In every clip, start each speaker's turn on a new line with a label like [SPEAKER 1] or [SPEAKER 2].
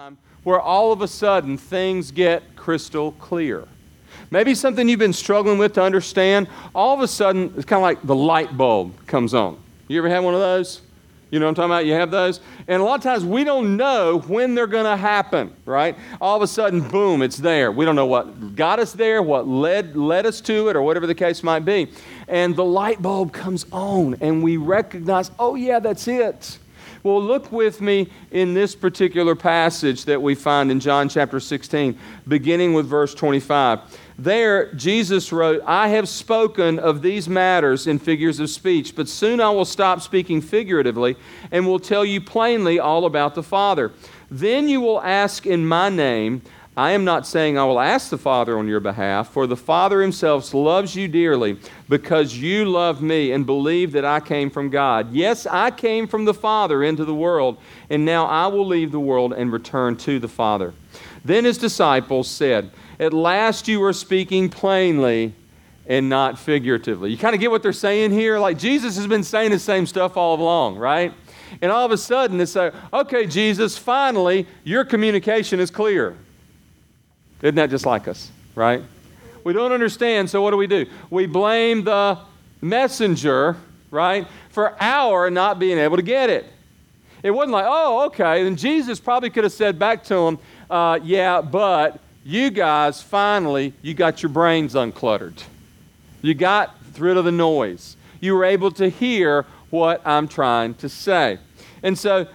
[SPEAKER 1] time where all of a sudden things get crystal clear. Maybe something you've been struggling with to understand, all of a sudden it's kind of like the light bulb comes on. You ever had one of those? You know what I'm talking about? You have those? And a lot of times we don't know when they're going to happen, right? All of a sudden, boom, it's there. We don't know what got us there, what led us to it, or whatever the case might be. And the light bulb comes on, and we recognize, oh yeah, that's it. Well, look with me in this particular passage that we find in John chapter 16, beginning with verse 25. There, Jesus wrote, I have spoken of these matters in figures of speech, but soon I will stop speaking figuratively and will tell you plainly all about the Father. Then you will ask in my name. I am not saying I will ask the Father on your behalf, for the Father himself loves you dearly because you love me and believe that I came from God. Yes, I came from the Father into the world, and now I will leave the world and return to the Father. Then his disciples said, at last you are speaking plainly and not figuratively. You kind of get what they're saying here? Like Jesus has been saying the same stuff all along, right? And all of a sudden it's like, okay, Jesus, finally your communication is clear. Isn't that just like us, right? We don't understand, so what do? We blame the messenger, right, for our not being able to get it. It wasn't like, oh, okay, then Jesus probably could have said back to him, yeah, but you guys, finally, you got your brains uncluttered. You got rid of the noise. You were able to hear what I'm trying to say. And so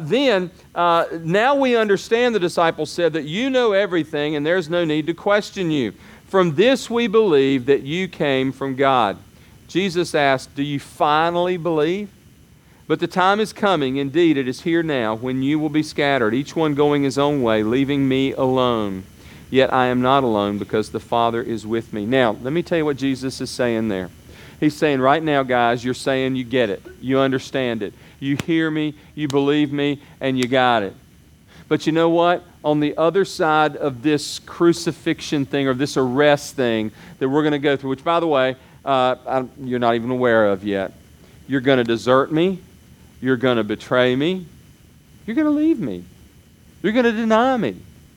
[SPEAKER 1] now we understand, the disciples said, that you know everything and there's no need to question you. From this we believe that you came from God. Jesus asked, do you finally believe? But the time is coming, indeed it is here now, when you will be scattered, each one going his own way, leaving me alone. Yet I am not alone because the Father is with me. Now, let me tell you what Jesus is saying there. He's saying right now, guys, you're saying you get it. You understand it. You hear me, you believe me, and you got it. But you know what? On the other side of this crucifixion thing or this arrest thing that we're going to go through, which, by the way, you're not even aware of yet. You're going to desert me. You're going to betray me. You're going to leave me. You're going to deny me.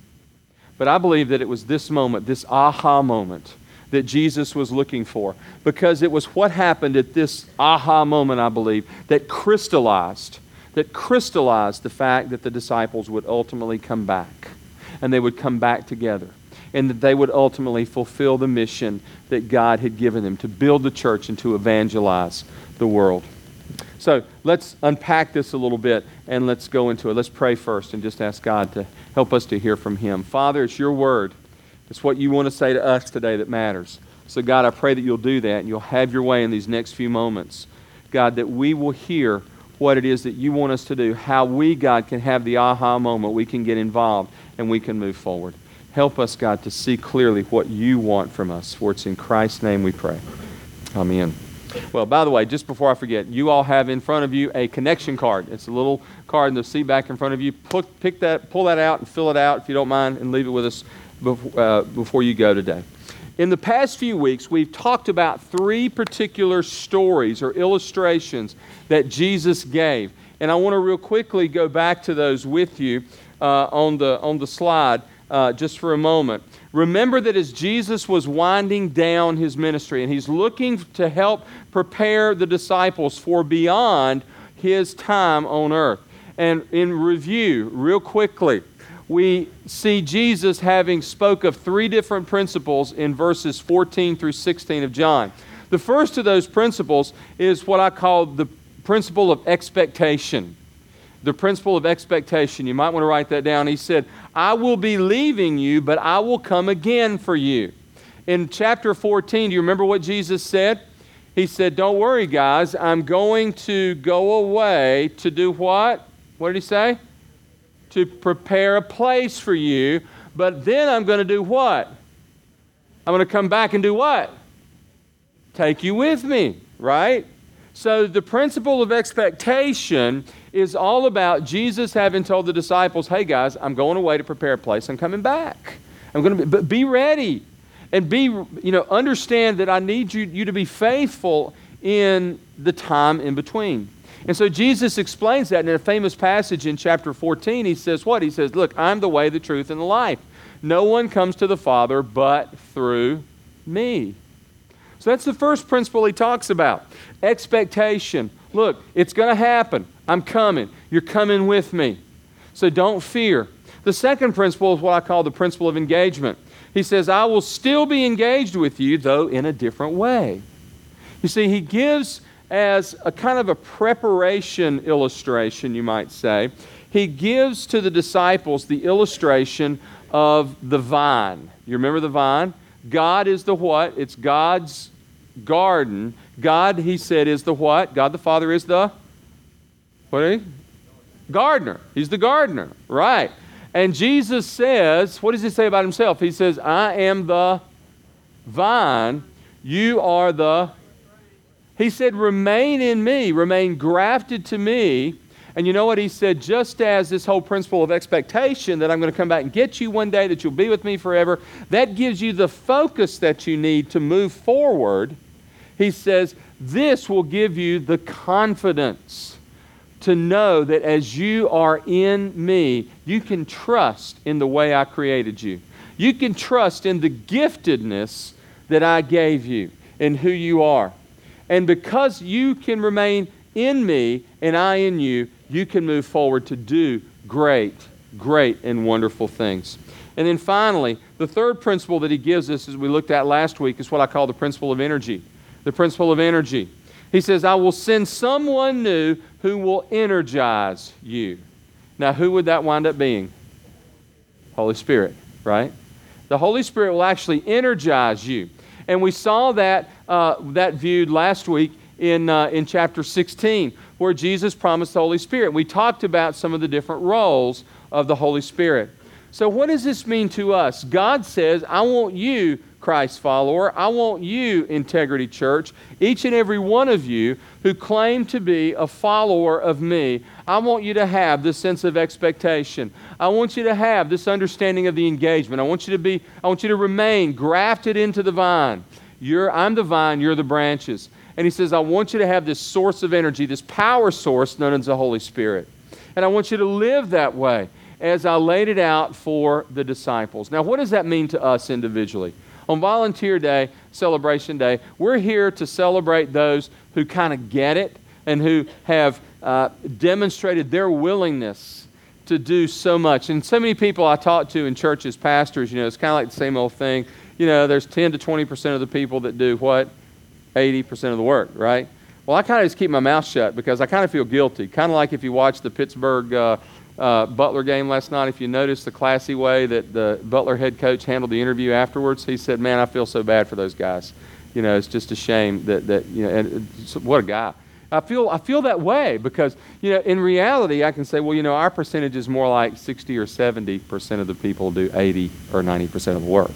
[SPEAKER 1] But I believe that it was this moment, this aha moment, that Jesus was looking for. Because it was what happened at this aha moment, I believe, that crystallized the fact that the disciples would ultimately come back. And they would come back together. And that they would ultimately fulfill the mission that God had given them to build the church and to evangelize the world. So let's unpack this a little bit and let's go into it. Let's pray first and just ask God to help us to hear from Him. Father, it's your word. It's what you want to say to us today that matters. So God, I pray that you'll do that and you'll have your way in these next few moments. God, that we will hear what it is that you want us to do, how we, God, can have the aha moment, we can get involved and we can move forward. Help us, God, to see clearly what you want from us. For it's in Christ's name we pray. Amen. Well, by the way, just before I forget, you all have in front of you a connection card. It's a little card in the seat back in front of you. Pull that out and fill it out if you don't mind, and leave it with us before you go today. In the past few weeks, we've talked about 3 particular stories or illustrations that Jesus gave. And I want to real quickly go back to those with you on the slide just for a moment. Remember that as Jesus was winding down his ministry and he's looking to help prepare the disciples for beyond his time on earth. And in review, real quickly, we see Jesus having spoke of 3 different principles in verses 14 through 16 of John. The first of those principles is what I call the principle of expectation. The principle of expectation. You might want to write that down. He said, I will be leaving you, but I will come again for you. In chapter 14, do you remember what Jesus said? He said, don't worry, guys. I'm going to go away to do what? What did he say? To prepare a place for you. But then I'm going to do what? I'm going to come back and do what? Take you with me, right? So the principle of expectation is all about Jesus having told the disciples, hey guys, I'm going away to prepare a place. I'm coming back. But be ready and understand that I need you to be faithful in the time in between. And so Jesus explains that in a famous passage in chapter 14. He says what? He says, look, I'm the way, the truth, and the life. No one comes to the Father but through me. So that's the first principle he talks about. Expectation. Look, it's going to happen. I'm coming. You're coming with me. So don't fear. The second principle is what I call the principle of engagement. He says, I will still be engaged with you, though in a different way. You see, he gives as a kind of a preparation illustration, you might say. He gives to the disciples the illustration of the vine. You remember the vine? God is the what? It's God's garden. God, he said, is the what? God the Father is the what is he? Gardener. He's the gardener, right? And Jesus says, what does he say about himself? He says, I am the vine, you are the... He said, remain in me, remain grafted to me. And you know what he said? Just as this whole principle of expectation that I'm going to come back and get you one day, that you'll be with me forever, that gives you the focus that you need to move forward. He says, this will give you the confidence to know that as you are in me, you can trust in the way I created you. You can trust in the giftedness that I gave you and who you are. And because you can remain in me and I in you, you can move forward to do great, great and wonderful things. And then finally, the third principle that he gives us, as we looked at last week, is what I call the principle of energy. The principle of energy. He says, I will send someone new who will energize you. Now, who would that wind up being? Holy Spirit, right? The Holy Spirit will actually energize you. And we saw that viewed last week in chapter 16, where Jesus promised the Holy Spirit. We talked about some of the different roles of the Holy Spirit. So what does this mean to us? God says, I want you, Christ follower, I want you, Integrity Church, each and every one of you who claim to be a follower of me, I want you to have this sense of expectation. I want you to have this understanding of the engagement. I want you to remain grafted into the vine. I'm the vine, you're the branches. And he says, I want you to have this source of energy, this power source known as the Holy Spirit. And I want you to live that way as I laid it out for the disciples. Now, what does that mean to us individually? On Volunteer Day, Celebration Day, we're here to celebrate those who kind of get it and who have demonstrated their willingness to do so much. And so many people I talk to in churches, pastors, it's kind of like the same old thing. There's 10 to 20% of the people that do what? 80% of the work, right? Well, I kind of just keep my mouth shut because I kind of feel guilty. Kind of like if you watch the Pittsburgh Butler game last night, if you notice the classy way that the Butler head coach handled the interview afterwards, he said, man, I feel so bad for those guys. It's just a shame that and what a guy. I feel that way because, in reality, I can say, well, our percentage is more like 60 or 70% of the people do 80 or 90% of the work,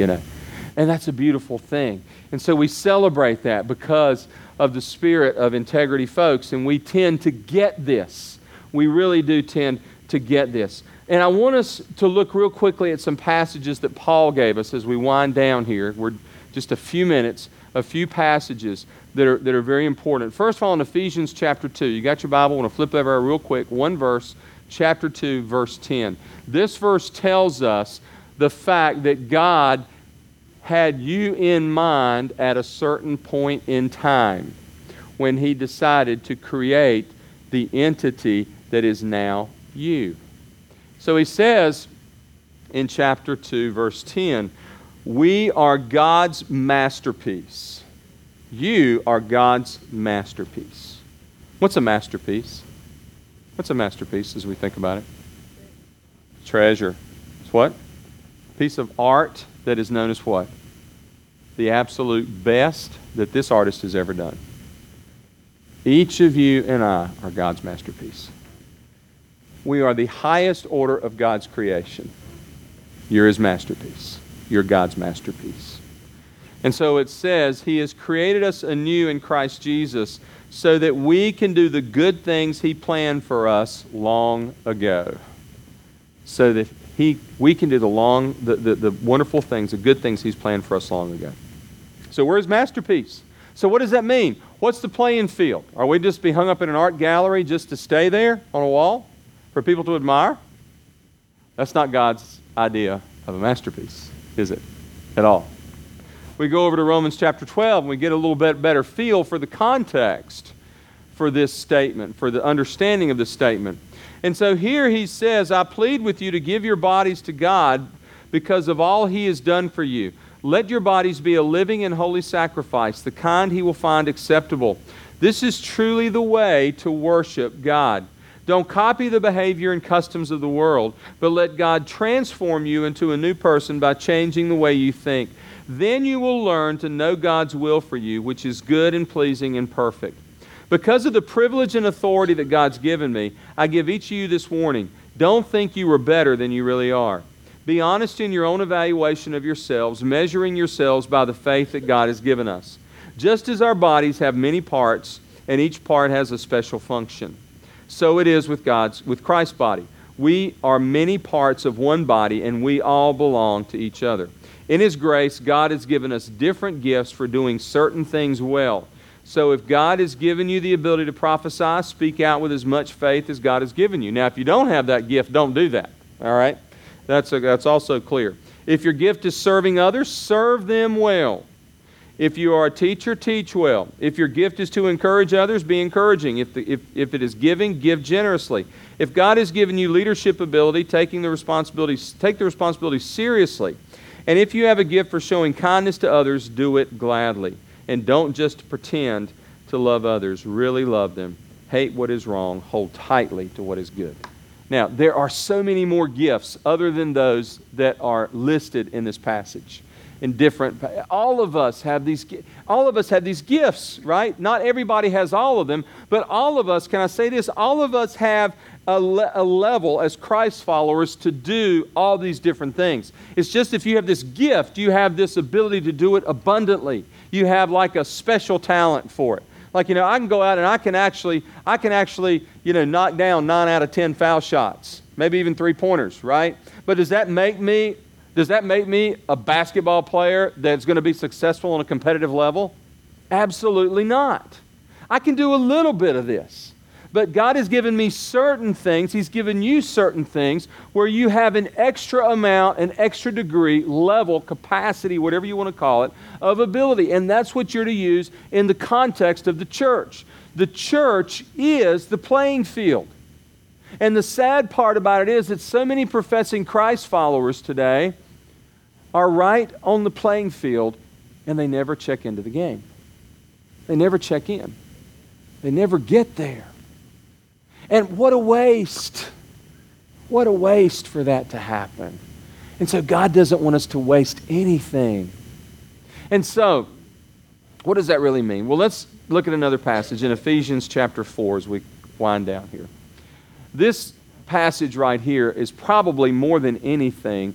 [SPEAKER 1] And that's a beautiful thing. And so we celebrate that because of the spirit of integrity folks, and we tend to get this. We really do tend to get this. And I want us to look real quickly at some passages that Paul gave us as we wind down here. We're just a few minutes, a few passages that are very important. First of all, in Ephesians chapter 2. You got your Bible? I want to flip over real quick. One verse, chapter 2, verse 10. This verse tells us the fact that God had you in mind at a certain point in time when he decided to create the entity that is now you. So he says in chapter 2, verse 10, we are God's masterpiece. You are God's masterpiece. What's a masterpiece? What's a masterpiece as we think about it? Treasure. It's what? A piece of art that is known as what? The absolute best that this artist has ever done. Each of you and I are God's masterpiece. We are the highest order of God's creation. You're his masterpiece. You're God's masterpiece. And so it says, he has created us anew in Christ Jesus so that we can do the good things he planned for us long ago. So that we can do the wonderful things, the good things he's planned for us long ago. So we're his masterpiece. So what does that mean? What's the playing field? Are we just be hung up in an art gallery just to stay there on a wall for people to admire? That's not God's idea of a masterpiece, is it? At all. We go over to Romans chapter 12 and we get a little bit better feel for the context for this statement, for the understanding of this statement. And so here he says, I plead with you to give your bodies to God because of all He has done for you. Let your bodies be a living and holy sacrifice, the kind He will find acceptable. This is truly the way to worship God. Don't copy the behavior and customs of the world, but let God transform you into a new person by changing the way you think. Then you will learn to know God's will for you, which is good and pleasing and perfect. Because of the privilege and authority that God's given me, I give each of you this warning. Don't think you are better than you really are. Be honest in your own evaluation of yourselves, measuring yourselves by the faith that God has given us. Just as our bodies have many parts, and each part has a special function, so it is with Christ's body. We are many parts of one body, and we all belong to each other. In His grace, God has given us different gifts for doing certain things well. So if God has given you the ability to prophesy, speak out with as much faith as God has given you. Now, if you don't have that gift, don't do that. All right? That's also clear. If your gift is serving others, serve them well. If you are a teacher, teach well. If your gift is to encourage others, be encouraging. If it is giving, give generously. If God has given you leadership ability, take the responsibility seriously. And if you have a gift for showing kindness to others, do it gladly. And don't just pretend to love others. Really love them. Hate what is wrong. Hold tightly to what is good. Now, there are so many more gifts other than those that are listed in this passage. All of us have these gifts, right? Not everybody has all of them, but all of us, can I say this? All of us have a level as Christ followers to do all these different things. It's just if you have this gift, you have this ability to do it abundantly. You have like a special talent for it. Like, I can go out and I can actually, knock down 9 out of 10 foul shots, maybe even 3-pointers, right? But does that make me a basketball player that's going to be successful on a competitive level? Absolutely not. I can do a little bit of this. But God has given me certain things. He's given you certain things where you have an extra amount, an extra degree, level, capacity, whatever you want to call it, of ability. And that's what you're to use in the context of the church. The church is the playing field. And the sad part about it is that so many professing Christ followers today are right on the playing field and they never check into the game. They never check in. They never get there. And what a waste. What a waste for that to happen. And so God doesn't want us to waste anything. And so, what does that really mean? Well, let's look at another passage in Ephesians chapter 4 as we wind down here. This passage right here is probably more than anything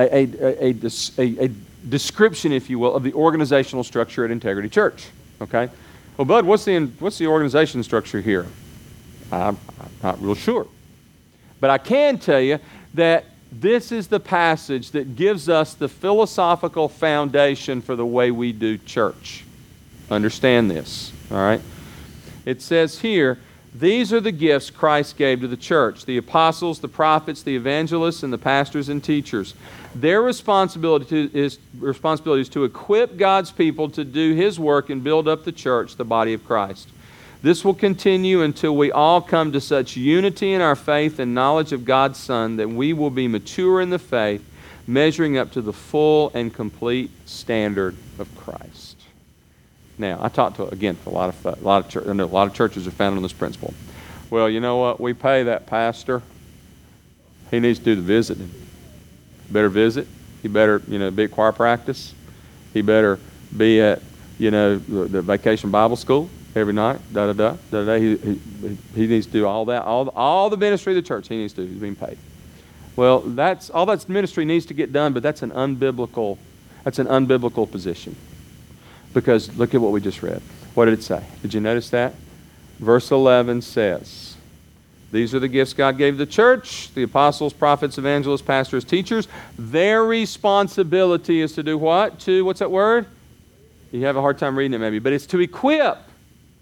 [SPEAKER 1] a description, if you will, of the organizational structure at Integrity Church. Okay? Well, Bud, what's the organization structure here? I'm not real sure. But I can tell you that this is the passage that gives us the philosophical foundation for the way we do church. Understand this, all right? It says here, these are the gifts Christ gave to the church: the apostles, the prophets, the evangelists, and the pastors and teachers. Their responsibility is to equip God's people to do His work and build up the church, the body of Christ. This will continue until we all come to such unity in our faith and knowledge of God's Son that we will be mature in the faith, measuring up to the full and complete standard of Christ. Now, I talked to a lot of churches are founded on this principle. Well, you know what? We pay that pastor. He needs to do the visiting. Better visit. He better, be at choir practice. He better be at, the vacation Bible school every night. He needs to do all that. All the ministry of the church he needs to do. He's being paid. Well, all that ministry needs to get done, but that's an unbiblical position. Because look at what we just read. What did it say? Did you notice that? Verse 11 says, these are the gifts God gave the church: the apostles, prophets, evangelists, pastors, teachers. Their responsibility is to do what? What's that word? You have a hard time reading it maybe, but it's to equip.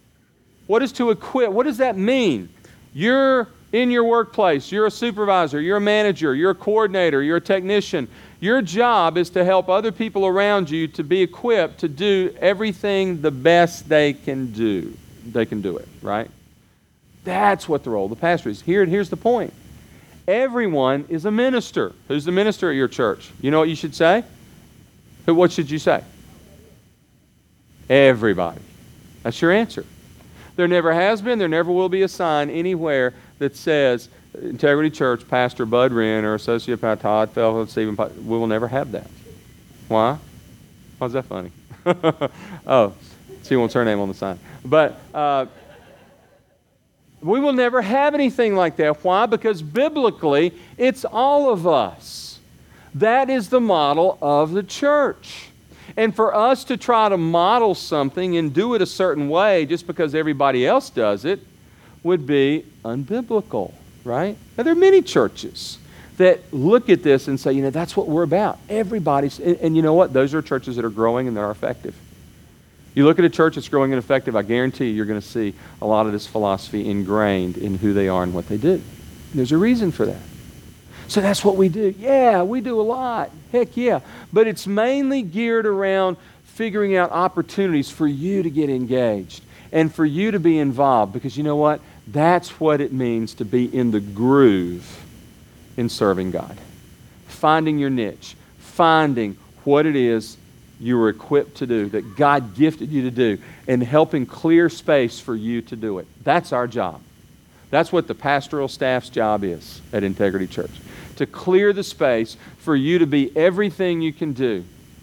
[SPEAKER 1] What is to equip? What does that mean? You're in your workplace. You're a supervisor. You're a manager. You're a coordinator. You're a technician. Your job is to help other people around you to be equipped to do everything the best they can do. They can do it, right? That's what the role of the pastor is. Here's the point. Everyone is a minister. Who's the minister at your church? You know what you should say? What should you say? Everybody. That's your answer. There never has been, there never will be a sign anywhere that says Integrity Church, Pastor Bud Wren, or Associate Pastor Todd Fellow, Stephen. We will never have that. Why? Why is that funny? Oh, she wants her name on the sign. But we will never have anything like that. Why? Because biblically, it's all of us. That is the model of the church. And for us to try to model something and do it a certain way just because everybody else does it would be unbiblical, right? Now, there are many churches that look at this and say, that's what we're about. Everybody's, and you know what? Those are churches that are growing and that are effective. You look at a church that's growing and effective, I guarantee you're going to see a lot of this philosophy ingrained in who they are and what they do. There's a reason for that. So that's what we do. Yeah, we do a lot. Heck yeah. But it's mainly geared around figuring out opportunities for you to get engaged and for you to be involved. Because you know what? That's what it means to be in the groove in serving God. Finding your niche. Finding what it is you were equipped to do, that God gifted you to do, and helping clear space for you to do it. That's our job. That's what the pastoral staff's job is at Integrity Church. To clear the space for you to be everything you can do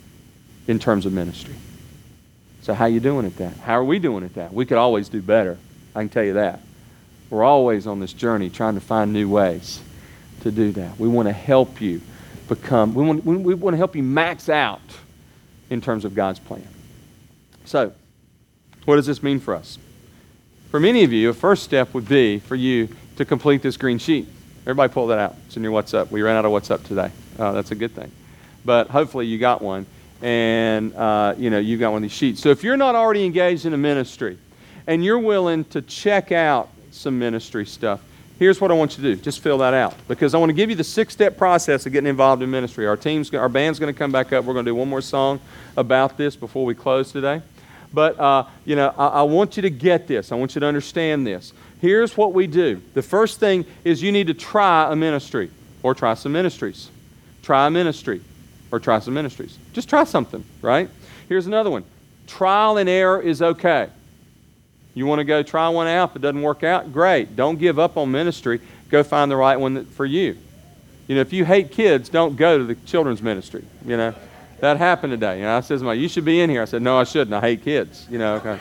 [SPEAKER 1] in terms of ministry. So how are you doing at that? How are we doing at that? We could always do better. I can tell you that. We're always on this journey trying to find new ways to do that. We want to help you become, we want to help you max out in terms of God's plan. So, what does this mean for us? For many of you, a first step would be for you to complete this green sheet. Everybody pull that out. It's in your WhatsApp. We ran out of WhatsApp today. That's a good thing. But hopefully you got one, and you got one of these sheets. So if you're not already engaged in a ministry, and you're willing to check out some ministry stuff, here's what I want you to do. Just fill that out. Because I want to give you the 6-step process of getting involved in ministry. Our band's going to come back up. We're going to do one more song about this before we close today. But, I want you to get this. I want you to understand this. Here's what we do. The first thing is you need to try a ministry or try some ministries. Try a ministry or try some ministries. Just try something, right? Here's another one. Trial and error is okay. You want to go try one out. If it doesn't work out, great. Don't give up on ministry. Go find the right one for you. If you hate kids, don't go to the children's ministry. That happened today. I said, you should be in here. I said, no, I shouldn't. I hate kids. Okay.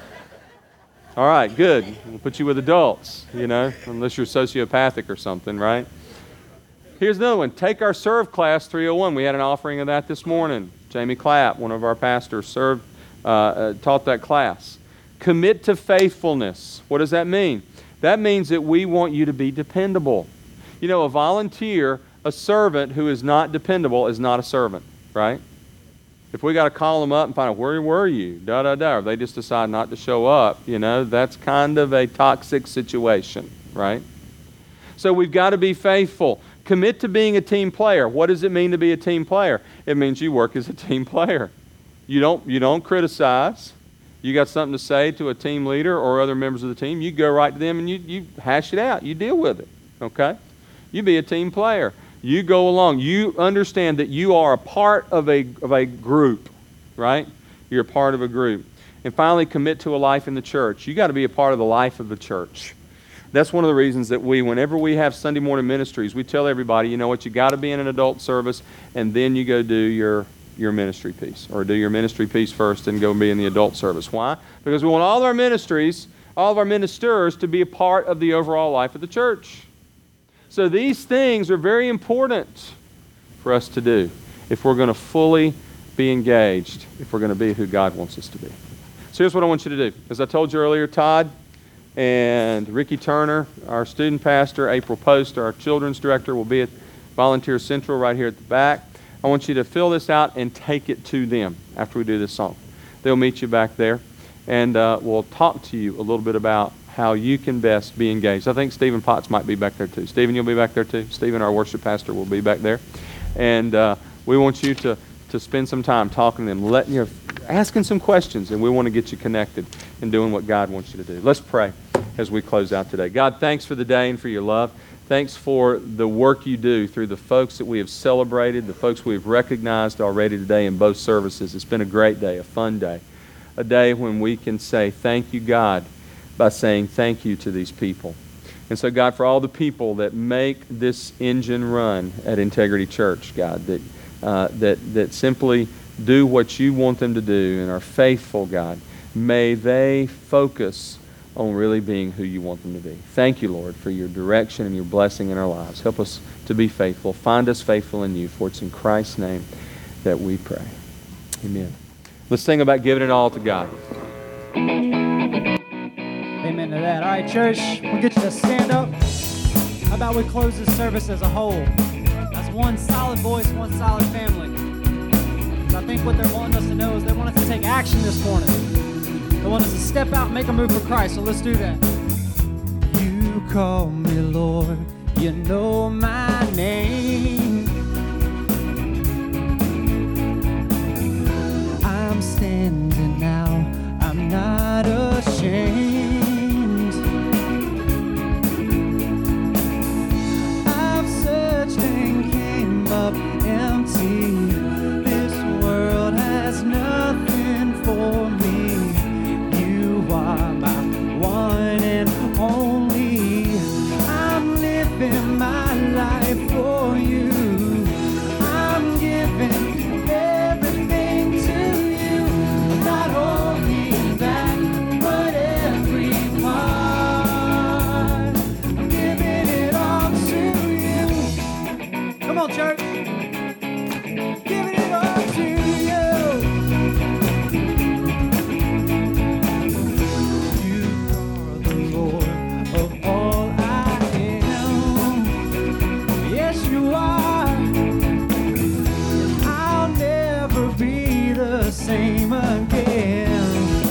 [SPEAKER 1] All right, good. We'll put you with adults, unless you're sociopathic or something, right? Here's another one. Take our Serve Class 301. We had an offering of that this morning. Jamie Clapp, one of our pastors, taught that class. Commit to faithfulness. What does that mean? That means that we want you to be dependable. A volunteer, a servant who is not dependable is not a servant, right? If we got to call them up and find out, where were you? Or they just decide not to show up, that's kind of a toxic situation, right? So we've got to be faithful. Commit to being a team player. What does it mean to be a team player? It means you work as a team player. You don't criticize. You got something to say to a team leader or other members of the team, you go right to them and you hash it out. You deal with it, okay? You be a team player. You go along. You understand that you are a part of a group, right? You're a part of a group. And finally, commit to a life in the church. You got to be a part of the life of the church. That's one of the reasons that whenever we have Sunday morning ministries, we tell everybody, you know what, you got to be in an adult service, and then you go do your ministry piece, or do your ministry piece first and go be in the adult service. Why? Because we want all of our ministries, all of our ministers to be a part of the overall life of the church. So these things are very important for us to do if we're going to fully be engaged, if we're going to be who God wants us to be. So here's what I want you to do. As I told you earlier, Todd and Ricky Turner, our student pastor, April Post, our children's director, will be at Volunteer Central right here at the back. I want you to fill this out and take it to them after we do this song. They'll meet you back there. and we'll talk to you a little bit about how you can best be engaged. I think Stephen Potts might be back there too. Stephen, you'll be back there too. Stephen, our worship pastor, will be back there. And we want you to spend some time talking to them, asking some questions, and we want to get you connected and doing what God wants you to do. Let's pray as we close out today. God, thanks for the day and for your love. Thanks for the work you do through the folks that we have celebrated, the folks we've recognized already today in both services. It's been a great day, a fun day, a day when we can say thank you, God, by saying thank you to these people. And so, God, for all the people that make this engine run at Integrity Church, God, that simply do what you want them to do and are faithful, God, may they focus on really being who you want them to be. Thank you, Lord, for your direction and your blessing in our lives. Help us to be faithful. Find us faithful in you, for it's in Christ's name that we pray. Amen. Let's sing about giving it all to God.
[SPEAKER 2] Amen to that. All right, church, we'll get you to stand up. How about we close this service as a whole? As one solid voice, one solid family. I think what they're wanting us to know is they want us to take action this morning. They want us to step out and make a move for Christ, so let's do that. You call me Lord, you know my name. I'm standing now, I'm not ashamed. I've searched and came up empty. This world has nothing for me. You are my one and only. I'm living my life for you. I'm giving everything to you. I'm not holding back, but every part. I'm giving it all to you. Come on, church. Giving it all to you. You are the Lord of all I am. Yes, you are. And I'll never be the same again.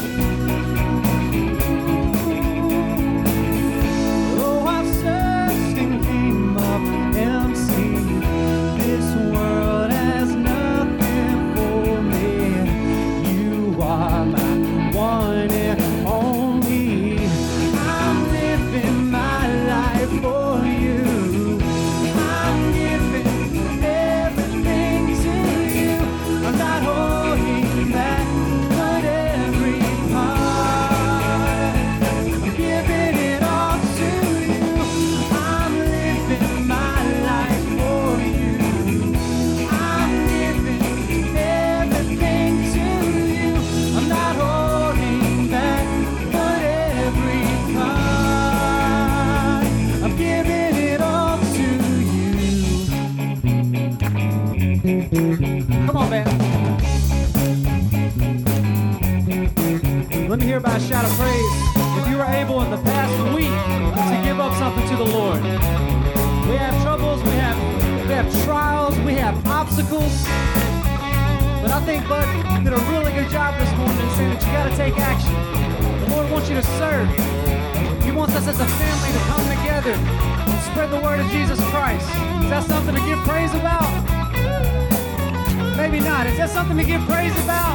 [SPEAKER 2] Oh, I've searched and came up empty. This world has nothing for me. You are my one and only. I'm living my life for you. I'm giving everything to you. I'm not holding back, but every part. I'm giving it all to you. I'm living my life for you. I'm giving everything to you. I'm not holding back, but every part. I'm giving it all to you. Come on, man. Let me hear about a shout of praise. If you were able in the past week to give up something to the Lord. We have troubles, we have trials, we have obstacles. But I think Bud did a really good job this morning in saying that you got to take action. The Lord wants you to serve. He wants us as a family to come together and spread the word of Jesus Christ. Is that something to give praise about? Maybe not. Is that something to give praise about?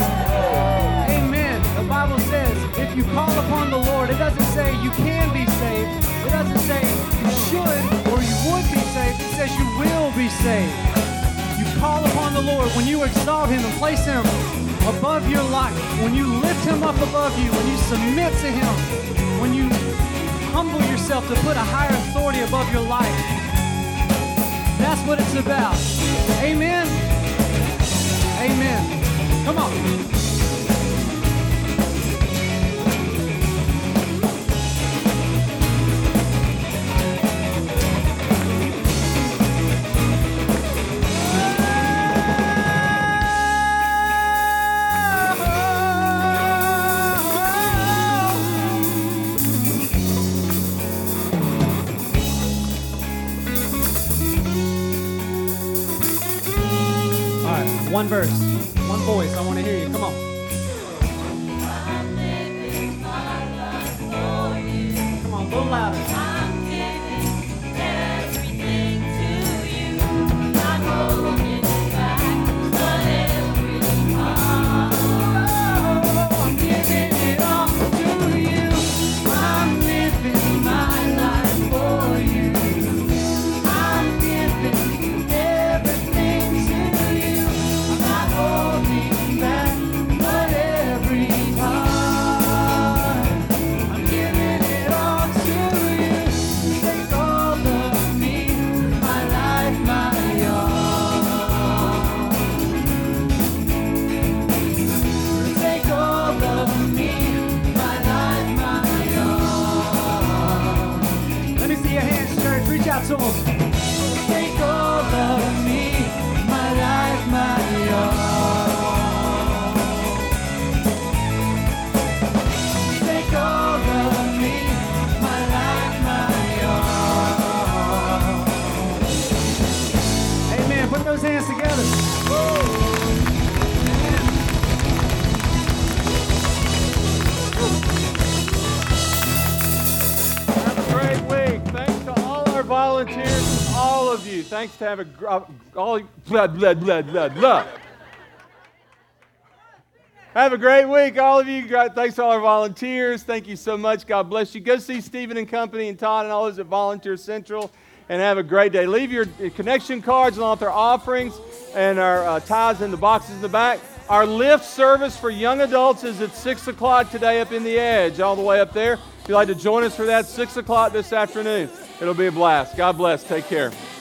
[SPEAKER 2] Amen. The Bible says if you call upon the Lord, it doesn't say you can be saved. It doesn't say you should or you would be saved. It says you will be saved. You call upon the Lord when you exalt Him and place Him above your life, when you lift Him up above you, when you submit to Him, when you humble yourself to put a higher authority above your life. That's what it's about. Amen? Amen. Come on. One verse, one voice. I want to hear you. Come on. little louder.
[SPEAKER 3] I'm giving everything to you. Not holding back, but every part.
[SPEAKER 2] Oh, I'm giving it all to you. I'm living my life for you. I'm giving everything to you. I'm not holding back, but every part. I'm giving it all to you. Take all of me, my life, my all. Take all of me, my life, my all. Let me see your hands, church. Reach out to them. Take all of me, my life, my all. Take all of me, my life, my all. Amen. Put those hands together.
[SPEAKER 1] Have a great week. Thanks to all our volunteers, all of you. Thanks to have all blah. Have a great week, all of you. Thanks to all our volunteers. Thank you so much. God bless you. Go see Stephen and Company and Todd and all those at Volunteer Central, and have a great day. Leave your connection cards along with our offerings and our tithes in the boxes in the back. Our lift service for young adults is at 6 o'clock today up in the Edge, all the way up there. If you'd like to join us for that, 6 o'clock this afternoon. It'll be a blast. God bless. Take care.